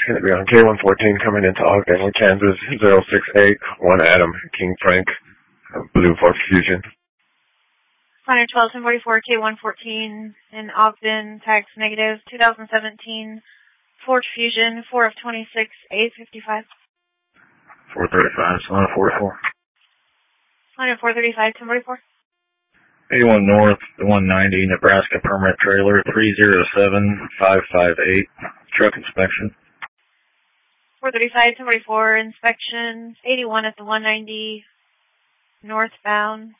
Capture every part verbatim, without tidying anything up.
Going to be on K one fourteen coming into Ogden, Kansas, zero six eight, one Adam, King Frank, Blue Ford Fusion. one twelve, ten forty-four, K one fourteen in Ogden, tax negative, two thousand seventeen Ford Fusion, four of twenty-six, eight fifty-five. four thirty-five, Solana forty-four. one four thirty-five, ten forty-four. eighty-one North, one ninety, Nebraska permit trailer, three zero seven, five five eight, truck inspection. four thirty-five, ten forty-four, inspection, eighty-one at the one ninety, northbound.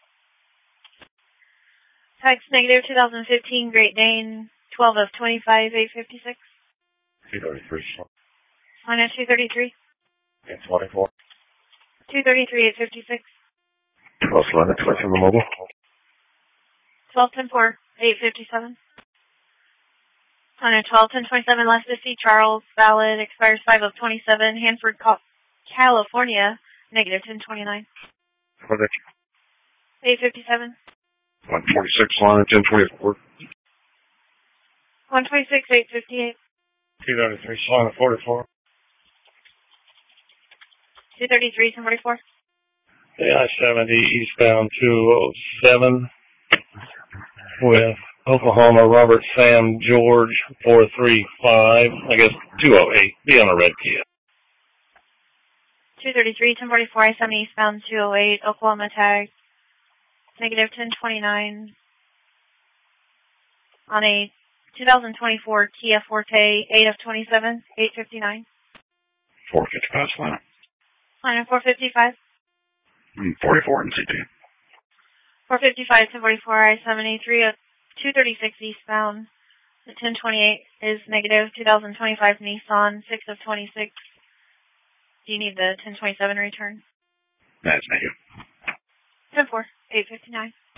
Tax negative, two thousand fifteen Great Dane, twelve of twenty-five, eight fifty-six. two thirty-three. Line two thirty-three. eight twenty-four. two thirty-three, eight fifty-six. twelve Solana, twice on the mobile. twelve ten four, eight fifty-seven. Line twelve ten twenty-seven, last fifty, Charles, valid, expires five of twenty-seven, Hanford, California, negative ten twenty-nine. eight fifty-seven. one forty-six, Solana, ten twenty-four. one twenty-six, eight fifty-eight. two thirty-three, Solana, forty-four. two thirty-three, ten forty-four. The I seventy eastbound two oh seven with Oklahoma Robert Sam George four three five, I guess two oh eight, be on a red Kia. two thirty-three, ten forty-four, I seventy eastbound two oh eight, Oklahoma tag, negative ten twenty-nine on a two thousand twenty-four Kia Forte, eight of twenty-seven, eight fifty-nine. four fifty-five, Solana. Line four fifty-five. forty-four in C T. four fifty-five, ten forty-four, I seventy-three of two thirty-six eastbound. The ten twenty-eight is negative, two thousand twenty-five Nissan, six of twenty-six. Do you need the ten twenty-seven return? That's negative. ten four, eight fifty-nine.